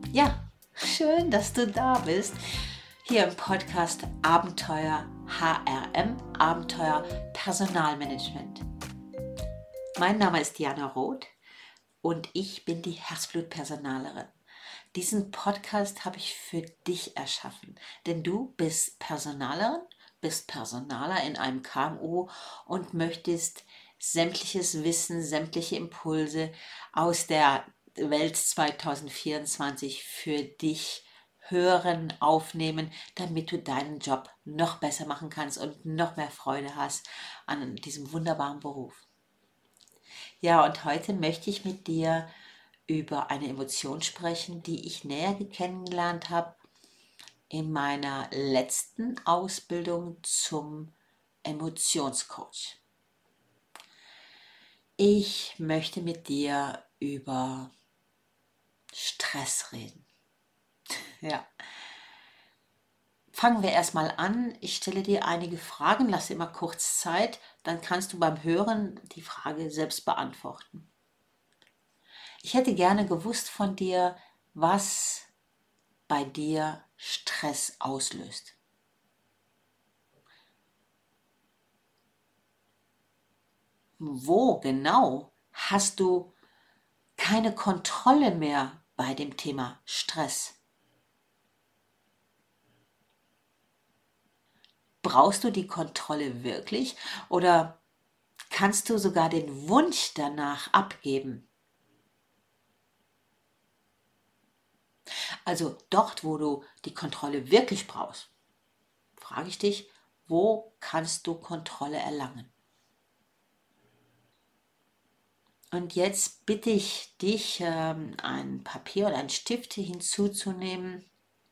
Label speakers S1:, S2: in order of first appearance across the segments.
S1: Ja, schön, dass du da bist. Hier im Podcast Abenteuer HRM, Abenteuer Personalmanagement. Mein Name ist Diana Roth und ich bin die Herzblut-Personalerin. Diesen Podcast habe ich für dich erschaffen, denn du bist Personalerin, bist Personaler in einem KMU und möchtest sämtliches Wissen, sämtliche Impulse aus der Welt 2024 für dich hören, aufnehmen, damit du deinen Job noch besser machen kannst und noch mehr Freude hast an diesem wunderbaren Beruf. Ja, und heute möchte ich mit dir über eine Emotion sprechen, die ich näher kennengelernt habe in meiner letzten Ausbildung zum Emotionscoach. Ich möchte mit dir über Stress reden. Ja. Fangen wir erstmal an. Ich stelle dir einige Fragen, lasse immer kurz Zeit, dann kannst du beim Hören die Frage selbst beantworten. Ich hätte gerne gewusst von dir, was bei dir Stress auslöst. Wo genau hast du keine Kontrolle mehr bei dem Thema Stress? Brauchst du die Kontrolle wirklich oder kannst du sogar den Wunsch danach abgeben? Also dort, wo du die Kontrolle wirklich brauchst, frage ich dich, wo kannst du Kontrolle erlangen? Und jetzt bitte ich dich, ein Papier oder einen Stift hinzuzunehmen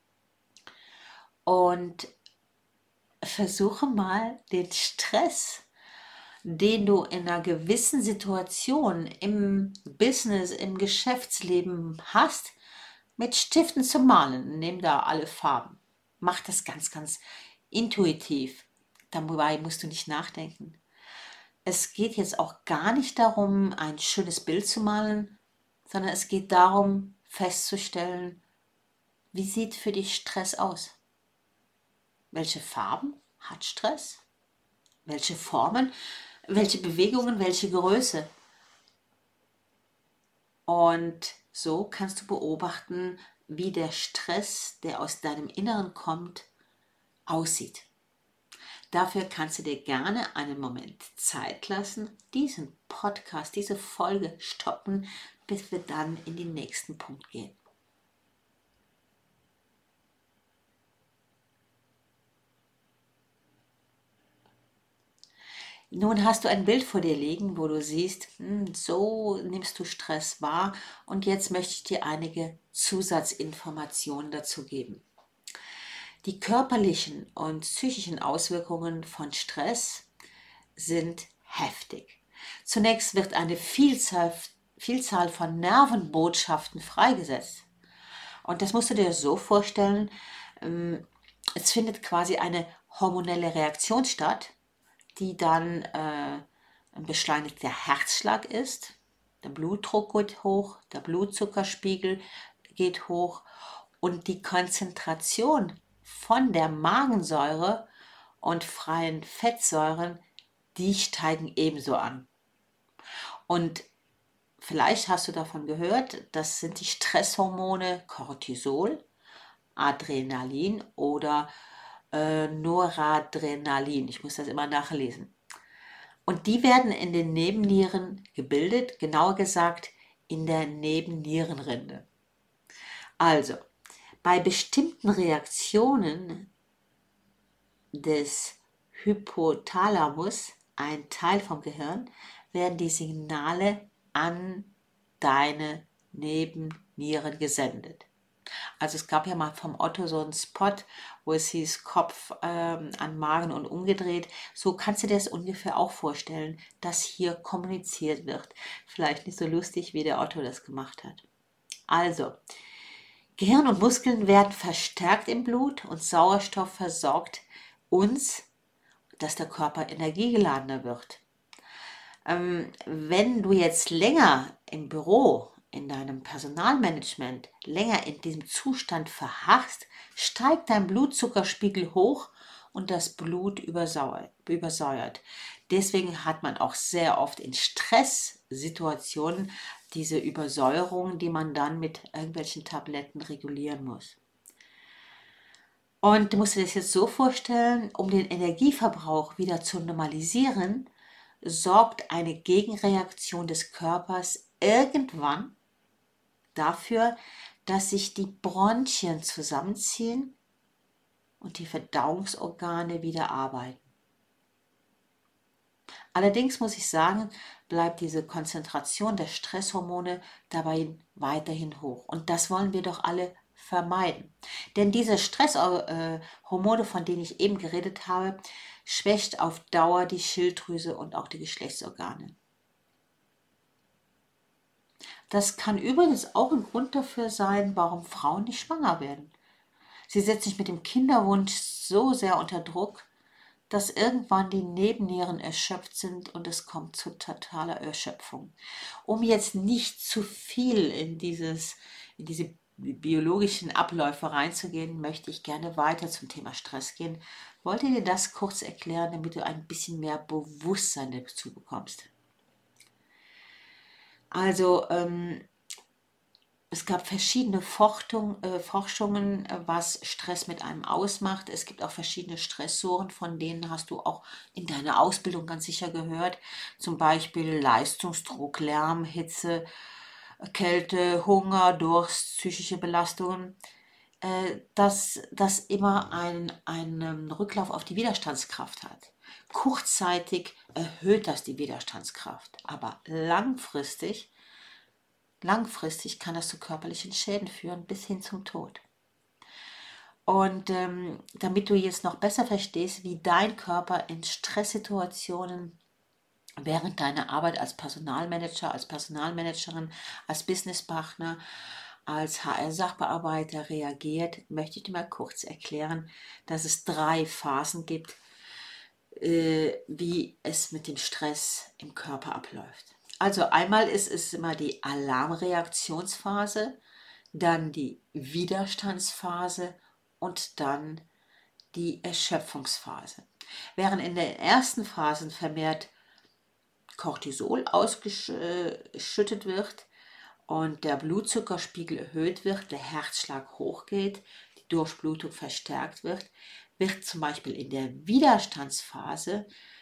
S1: und versuche mal den Stress, den du in einer gewissen Situation im Business, im Geschäftsleben hast, mit Stiften zu malen. Nimm da alle Farben. Mach das ganz, ganz intuitiv. Dabei musst du nicht nachdenken. Es geht jetzt auch gar nicht darum, ein schönes Bild zu malen, sondern es geht darum, festzustellen, wie sieht für dich Stress aus? Welche Farben hat Stress? Welche Formen? Welche Bewegungen? Welche Größe? Und so kannst du beobachten, wie der Stress, der aus deinem Inneren kommt, aussieht. Dafür kannst du dir gerne einen Moment Zeit lassen, diesen Podcast, diese Folge stoppen, bis wir dann in den nächsten Punkt gehen. Nun hast du ein Bild vor dir liegen, wo du siehst, so nimmst du Stress wahr und jetzt möchte ich dir einige Zusatzinformationen dazu geben. Die körperlichen und psychischen Auswirkungen von Stress sind heftig. Zunächst wird eine Vielzahl von Nervenbotschaften freigesetzt. Und das musst du dir so vorstellen, es findet quasi eine hormonelle Reaktion statt, die dann ein beschleunigter Herzschlag ist, der Blutdruck geht hoch, der Blutzuckerspiegel geht hoch und die Konzentration von der Magensäure und freien Fettsäuren, die steigen ebenso an. Und vielleicht hast du davon gehört, das sind die Stresshormone Cortisol, Adrenalin oder Noradrenalin. Ich muss das immer nachlesen. Und die werden in den Nebennieren gebildet, genauer gesagt in der Nebennierenrinde. Also, bei bestimmten Reaktionen des Hypothalamus, ein Teil vom Gehirn, werden die Signale an deine Nebennieren gesendet. Also es gab ja mal vom Otto so einen Spot, wo es hieß Kopf an Magen und umgedreht. So kannst du dir das ungefähr auch vorstellen, dass hier kommuniziert wird. Vielleicht nicht so lustig, wie der Otto das gemacht hat. Also, Gehirn und Muskeln werden verstärkt im Blut und Sauerstoff versorgt uns, dass der Körper energiegeladener wird. Wenn du jetzt länger im Büro in deinem Personalmanagement länger in diesem Zustand verharrst, steigt dein Blutzuckerspiegel hoch und das Blut übersäuert. Deswegen hat man auch sehr oft in Stresssituationen diese Übersäuerung, die man dann mit irgendwelchen Tabletten regulieren muss. Und du musst dir das jetzt so vorstellen, um den Energieverbrauch wieder zu normalisieren, sorgt eine Gegenreaktion des Körpers irgendwann dafür, dass sich die Bronchien zusammenziehen und die Verdauungsorgane wieder arbeiten. Allerdings muss ich sagen, bleibt diese Konzentration der Stresshormone dabei weiterhin hoch. Und das wollen wir doch alle vermeiden. Denn diese Stresshormone, von denen ich eben geredet habe, schwächt auf Dauer die Schilddrüse und auch die Geschlechtsorgane. Das kann übrigens auch ein Grund dafür sein, warum Frauen nicht schwanger werden. Sie setzen sich mit dem Kinderwunsch so sehr unter Druck, dass irgendwann die Nebennieren erschöpft sind und es kommt zu totaler Erschöpfung. Um jetzt nicht zu viel in diese biologischen Abläufe reinzugehen, möchte ich gerne weiter zum Thema Stress gehen. Wollte dir das kurz erklären, damit du ein bisschen mehr Bewusstsein dazu bekommst. Also, es gab verschiedene Forschungen, was Stress mit einem ausmacht. Es gibt auch verschiedene Stressoren, von denen hast du auch in deiner Ausbildung ganz sicher gehört. Zum Beispiel Leistungsdruck, Lärm, Hitze, Kälte, Hunger, Durst, psychische Belastungen. Dass das immer einen Rücklauf auf die Widerstandskraft hat. Kurzzeitig erhöht das die Widerstandskraft, aber langfristig kann das zu körperlichen Schäden führen, bis hin zum Tod. Und damit du jetzt noch besser verstehst, wie dein Körper in Stresssituationen während deiner Arbeit als Personalmanager, als Personalmanagerin, als Businesspartner, als HR-Sachbearbeiter reagiert, möchte ich dir mal kurz erklären, dass es 3 Phasen gibt, wie es mit dem Stress im Körper abläuft. Also einmal ist es immer die Alarmreaktionsphase, dann die Widerstandsphase und dann die Erschöpfungsphase. Während in den ersten Phasen vermehrt Cortisol ausgeschüttet wird und der Blutzuckerspiegel erhöht wird, der Herzschlag hochgeht, die Durchblutung verstärkt wird, wird zum Beispiel in der Widerstandsphase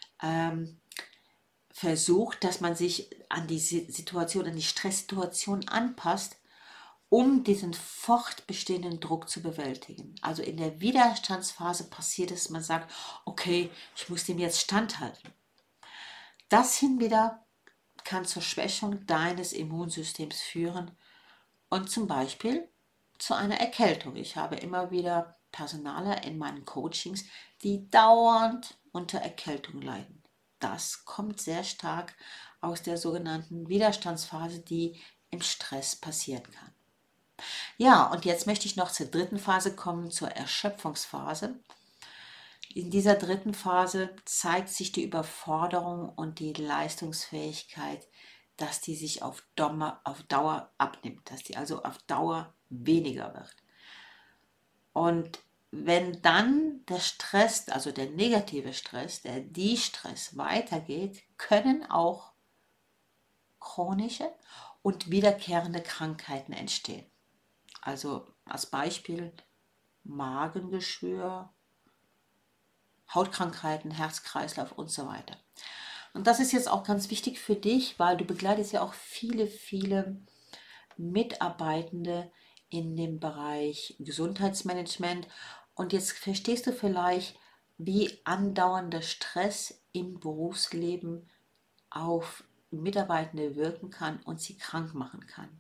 S1: versucht, dass man sich an die Situation, an die Stresssituation anpasst, um diesen fortbestehenden Druck zu bewältigen. Also in der Widerstandsphase passiert es, man sagt, okay, ich muss dem jetzt standhalten. Das hin wieder kann zur Schwächung deines Immunsystems führen und zum Beispiel zu einer Erkältung. Ich habe immer wieder Personaler in meinen Coachings, die dauernd unter Erkältung leiden. Das kommt sehr stark aus der sogenannten Widerstandsphase, die im Stress passieren kann. Ja, und jetzt möchte ich noch zur dritten Phase kommen, zur Erschöpfungsphase. In dieser dritten Phase zeigt sich die Überforderung und die Leistungsfähigkeit, dass die sich auf Dauer abnimmt, dass die also auf Dauer weniger wird. Und wenn dann der Stress, also der negative Stress, der De-Stress weitergeht, können auch chronische und wiederkehrende Krankheiten entstehen. Also als Beispiel Magengeschwür, Hautkrankheiten, Herz-Kreislauf und so weiter. Und das ist jetzt auch ganz wichtig für dich, weil du begleitest ja auch viele Mitarbeitende in dem Bereich Gesundheitsmanagement. Und jetzt verstehst du vielleicht, wie andauernder Stress im Berufsleben auf Mitarbeitende wirken kann und sie krank machen kann.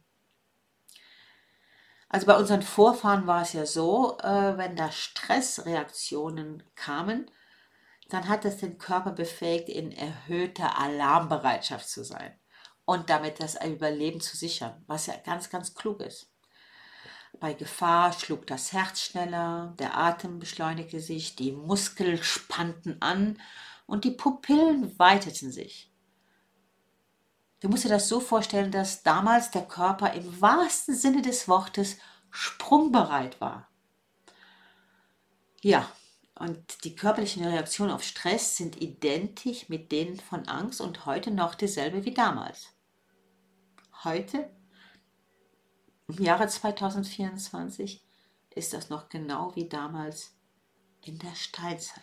S1: Also bei unseren Vorfahren war es ja so, wenn da Stressreaktionen kamen, dann hat es den Körper befähigt, in erhöhter Alarmbereitschaft zu sein und damit das Überleben zu sichern, was ja ganz klug ist. Bei Gefahr schlug das Herz schneller, der Atem beschleunigte sich, die Muskeln spannten an und die Pupillen weiteten sich. Du musst dir das so vorstellen, dass damals der Körper im wahrsten Sinne des Wortes sprungbereit war. Ja, und die körperlichen Reaktionen auf Stress sind identisch mit denen von Angst und heute noch dieselbe wie damals. Heute, im Jahre 2024, ist das noch genau wie damals in der Steinzeit.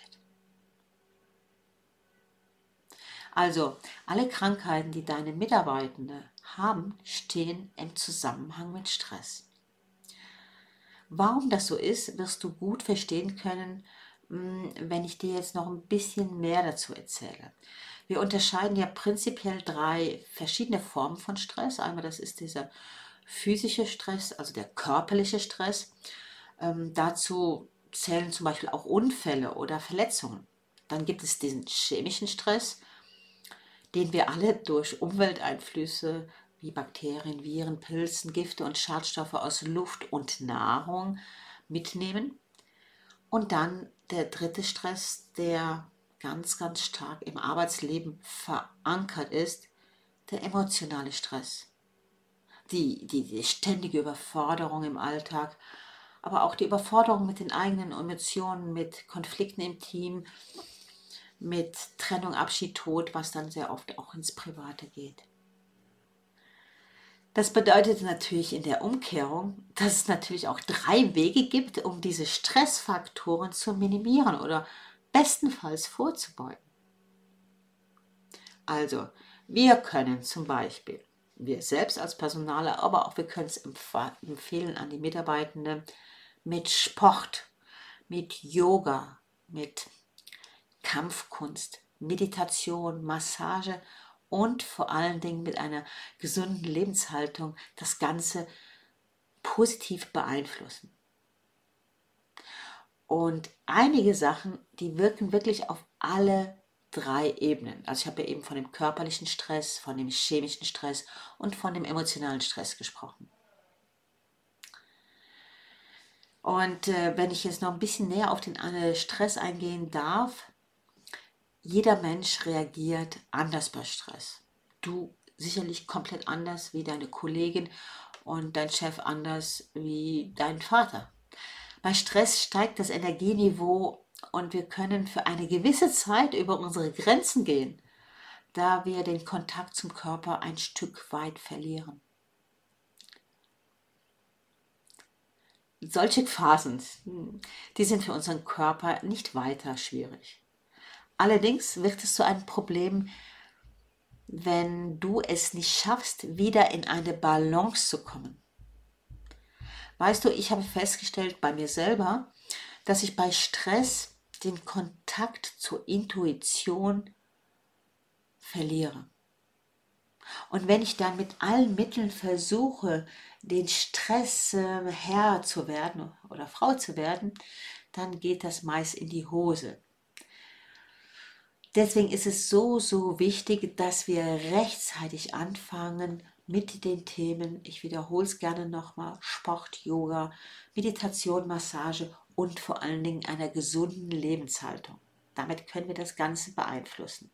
S1: Also, alle Krankheiten, die deine Mitarbeitenden haben, stehen im Zusammenhang mit Stress. Warum das so ist, wirst du gut verstehen können, wenn ich dir jetzt noch ein bisschen mehr dazu erzähle. Wir unterscheiden ja prinzipiell 3 verschiedene Formen von Stress. Einmal das ist dieser physische Stress, also der körperliche Stress. Dazu zählen zum Beispiel auch Unfälle oder Verletzungen. Dann gibt es diesen chemischen Stress, den wir alle durch Umwelteinflüsse wie Bakterien, Viren, Pilzen, Gifte und Schadstoffe aus Luft und Nahrung mitnehmen. Und dann der dritte Stress, der ganz, ganz stark im Arbeitsleben verankert ist, der emotionale Stress. Die ständige Überforderung im Alltag, aber auch die Überforderung mit den eigenen Emotionen, mit Konflikten im Team, mit Trennung, Abschied, Tod, was dann sehr oft auch ins Private geht. Das bedeutet natürlich in der Umkehrung, dass es natürlich auch 3 Wege gibt, um diese Stressfaktoren zu minimieren oder bestenfalls vorzubeugen. Also, wir können zum Beispiel, wir selbst als Personaler, aber auch wir können es empfehlen an die Mitarbeitenden, mit Sport, mit Yoga, mit Kampfkunst, Meditation, Massage und vor allen Dingen mit einer gesunden Lebenshaltung das Ganze positiv beeinflussen. Und einige Sachen, die wirken wirklich auf alle 3 Ebenen. Also ich habe ja eben von dem körperlichen Stress, von dem chemischen Stress und von dem emotionalen Stress gesprochen. Und wenn ich jetzt noch ein bisschen näher auf den Stress eingehen darf, jeder Mensch reagiert anders bei Stress. Du sicherlich komplett anders wie deine Kollegin und dein Chef anders wie dein Vater. Bei Stress steigt das Energieniveau und wir können für eine gewisse Zeit über unsere Grenzen gehen, da wir den Kontakt zum Körper ein Stück weit verlieren. Solche Phasen, die sind für unseren Körper nicht weiter schwierig. Allerdings wird es zu einem Problem, wenn du es nicht schaffst, wieder in eine Balance zu kommen. Weißt du, ich habe festgestellt bei mir selber, dass ich bei Stress den Kontakt zur Intuition verliere. Und wenn ich dann mit allen Mitteln versuche, den Stress Herr zu werden oder Frau zu werden, dann geht das meist in die Hose. Deswegen ist es so, so wichtig, dass wir rechtzeitig anfangen mit den Themen, ich wiederhole es gerne nochmal, Sport, Yoga, Meditation, Massage und vor allen Dingen einer gesunden Lebenshaltung. Damit können wir das Ganze beeinflussen.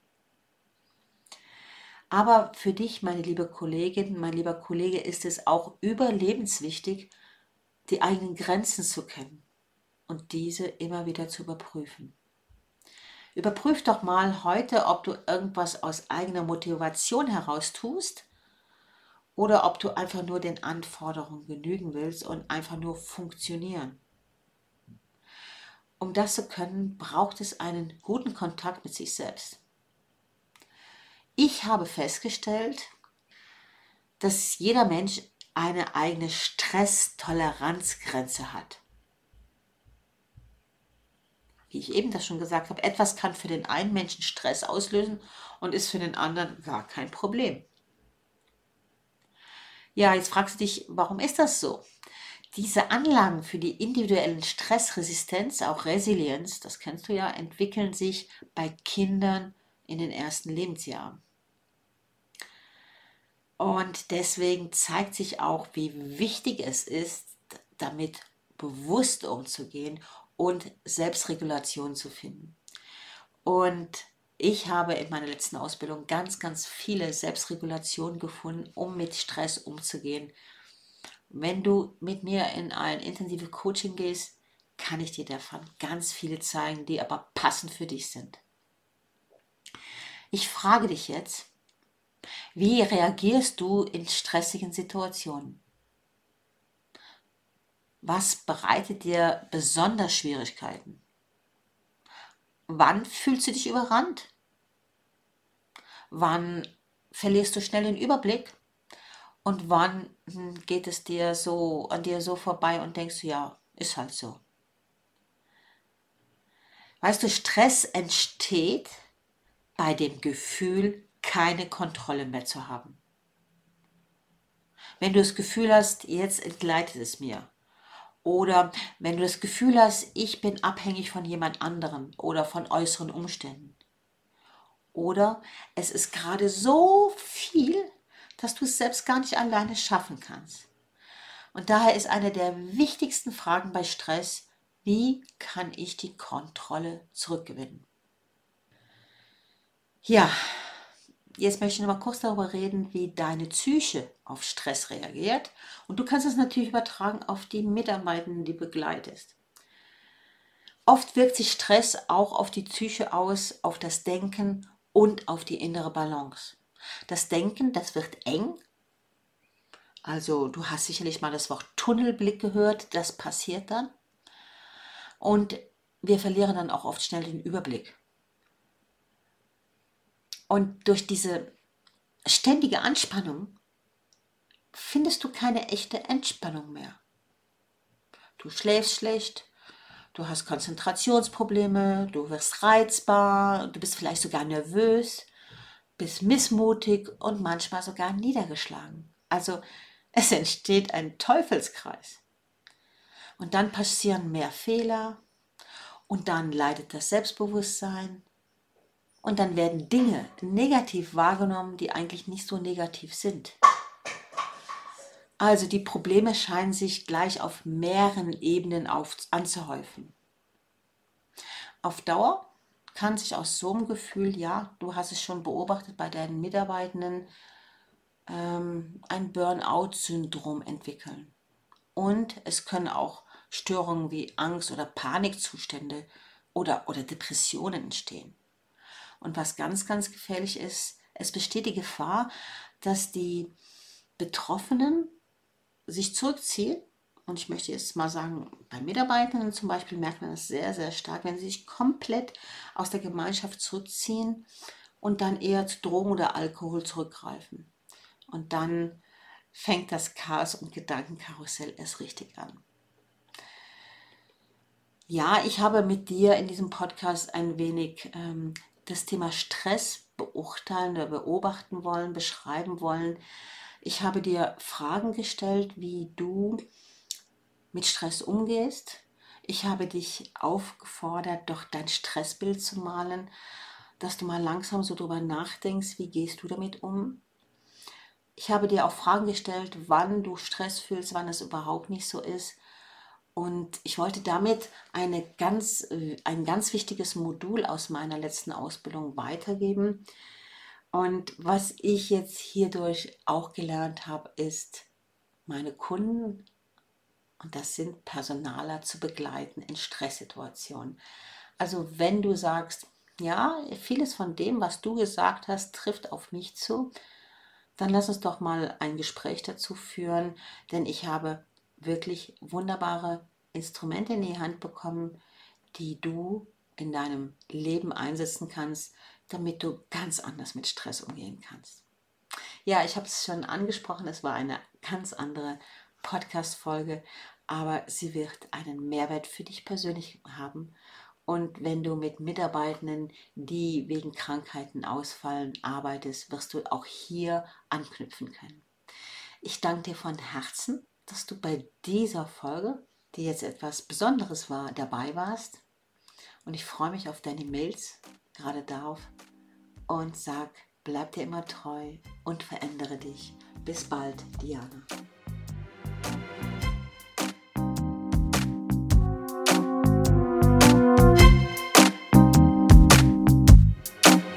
S1: Aber für dich, meine liebe Kollegin, mein lieber Kollege, ist es auch überlebenswichtig, die eigenen Grenzen zu kennen und diese immer wieder zu überprüfen. Überprüf doch mal heute, ob du irgendwas aus eigener Motivation heraus tust oder ob du einfach nur den Anforderungen genügen willst und einfach nur funktionieren. Um das zu können, braucht es einen guten Kontakt mit sich selbst. Ich habe festgestellt, dass jeder Mensch eine eigene Stresstoleranzgrenze hat. Wie ich eben das schon gesagt habe, etwas kann für den einen Menschen Stress auslösen und ist für den anderen gar kein Problem. Ja, jetzt fragst du dich, warum ist das so? Diese Anlagen für die individuellen Stressresistenz, auch Resilienz, das kennst du ja, entwickeln sich bei Kindern in den ersten Lebensjahren. Und deswegen zeigt sich auch, wie wichtig es ist, damit bewusst umzugehen und Selbstregulation zu finden. Und Ich habe in meiner letzten Ausbildung ganz, ganz viele Selbstregulationen gefunden, um mit Stress umzugehen. Wenn du mit mir in ein intensives Coaching gehst, kann ich dir davon ganz viele zeigen, die aber passend für dich sind. Ich frage dich jetzt, wie reagierst du in stressigen Situationen? Was bereitet dir besonders Schwierigkeiten? Wann fühlst du dich überrannt? Wann verlierst du schnell den Überblick? Und wann geht es dir so an dir so vorbei und denkst du, ja, ist halt so. Weißt du, Stress entsteht bei dem Gefühl, keine Kontrolle mehr zu haben. Wenn du das Gefühl hast, jetzt entgleitet es mir. Oder wenn du das Gefühl hast, ich bin abhängig von jemand anderem oder von äußeren Umständen. Oder es ist gerade so viel, dass du es selbst gar nicht alleine schaffen kannst. Und daher ist eine der wichtigsten Fragen bei Stress, wie kann ich die Kontrolle zurückgewinnen? Ja, jetzt möchte ich noch mal kurz darüber reden, wie deine Psyche auf Stress reagiert. Und du kannst es natürlich übertragen auf die Mitarbeitenden, die du begleitest. Oft wirkt sich Stress auch auf die Psyche aus, auf das Denken und auf die innere Balance. Das Denken, das wird eng. Also du hast sicherlich mal das Wort Tunnelblick gehört, das passiert dann. Und wir verlieren dann auch oft schnell den Überblick. Und durch diese ständige Anspannung findest du keine echte Entspannung mehr. Du schläfst schlecht, du hast Konzentrationsprobleme, du wirst reizbar, du bist vielleicht sogar nervös, bist missmutig und manchmal sogar niedergeschlagen. Also es entsteht ein Teufelskreis. Und dann passieren mehr Fehler und dann leidet das Selbstbewusstsein und dann werden Dinge negativ wahrgenommen, die eigentlich nicht so negativ sind. Also die Probleme scheinen sich gleich auf mehreren Ebenen anzuhäufen. Auf Dauer kann sich aus so einem Gefühl, ja, du hast es schon beobachtet bei deinen Mitarbeitenden, ein Burnout-Syndrom entwickeln. Und es können auch Störungen wie Angst- oder Panikzustände oder Depressionen entstehen. Und was ganz, ganz gefährlich ist, es besteht die Gefahr, dass die Betroffenen sich zurückziehen. Und ich möchte jetzt mal sagen, bei Mitarbeitern zum Beispiel merkt man das sehr, sehr stark, wenn sie sich komplett aus der Gemeinschaft zurückziehen und dann eher zu Drogen oder Alkohol zurückgreifen. Und dann fängt das Chaos und Gedankenkarussell erst richtig an. Ja, ich habe mit dir in diesem Podcast ein wenig das Thema Stress beurteilen oder beobachten wollen, beschreiben wollen. Ich habe dir Fragen gestellt, wie du mit Stress umgehst. Ich habe dich aufgefordert, doch dein Stressbild zu malen, dass du mal langsam so drüber nachdenkst, wie gehst du damit um. Ich habe dir auch Fragen gestellt, wann du Stress fühlst, wann es überhaupt nicht so ist. Und ich wollte damit ein ganz wichtiges Modul aus meiner letzten Ausbildung weitergeben. Und was ich jetzt hierdurch auch gelernt habe, ist, meine Kunden, und das sind Personaler, zu begleiten in Stresssituationen. Also wenn du sagst, ja, vieles von dem, was du gesagt hast, trifft auf mich zu, dann lass uns doch mal ein Gespräch dazu führen, denn ich habe wirklich wunderbare Instrumente in die Hand bekommen, die du in deinem Leben einsetzen kannst, damit du ganz anders mit Stress umgehen kannst. Ja, ich habe es schon angesprochen, es war eine ganz andere Podcast-Folge, aber sie wird einen Mehrwert für dich persönlich haben. Und wenn du mit Mitarbeitenden, die wegen Krankheiten ausfallen, arbeitest, wirst du auch hier anknüpfen können. Ich danke dir von Herzen, dass du bei dieser Folge, die jetzt etwas Besonderes war, dabei warst. Und ich freue mich auf deine Mails, gerade darauf. Und sag, bleib dir immer treu und verändere dich. Bis bald, Diana.